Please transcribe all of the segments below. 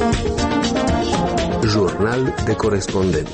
Jurnal de corespondent.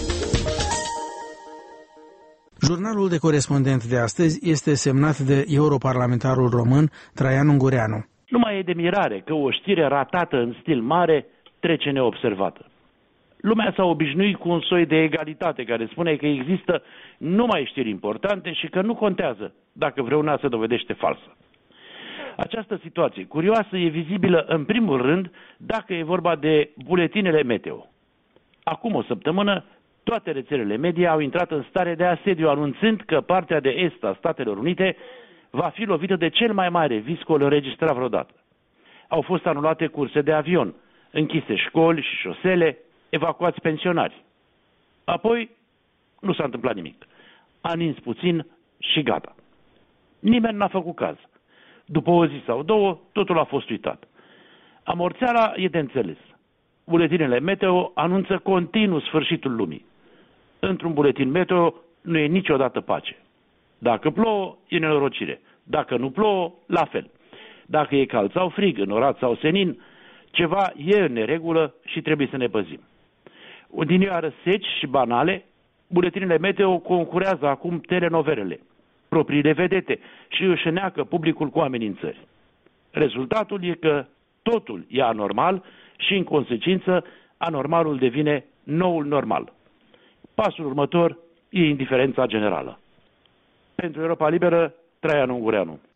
Jurnalul de corespondent de astăzi este semnat de europarlamentarul român Traian Ungureanu. Nu mai e de mirare că o știre ratată în stil mare trece neobservată. Lumea s-a obișnuit cu un soi de egalitate care spune că există numai știri importante și că nu contează dacă vreuna se dovedește falsă. Această situație curioasă e vizibilă în primul rând dacă e vorba de buletinele meteo. Acum o săptămână, toate rețelele media au intrat în stare de asediu, anunțând că partea de est a Statelor Unite va fi lovită de cel mai mare viscol înregistrat vreodată. Au fost anulate curse de avion, închise școli și șosele, evacuați pensionari. Apoi, nu s-a întâmplat nimic. A nins puțin și gata. Nimeni n-a făcut caz. După o zi sau două, totul a fost uitat. Amorțeala e de înțeles. Buletinele meteo anunță continuu sfârșitul lumii. Într-un buletin meteo nu e niciodată pace. Dacă plouă, e nenorocire. Dacă nu plouă, la fel. Dacă e cald sau frig, înorat sau senin, ceva e în neregulă și trebuie să ne păzim. Odinioară seci și banale, buletinele meteo concurează acum telenovelele, propriile vedete și își neacă publicul cu amenințări. Rezultatul e că totul e anormal și, în consecință, anormalul devine noul normal. Pasul următor e indiferența generală. Pentru Europa Liberă, Traian Ungureanu.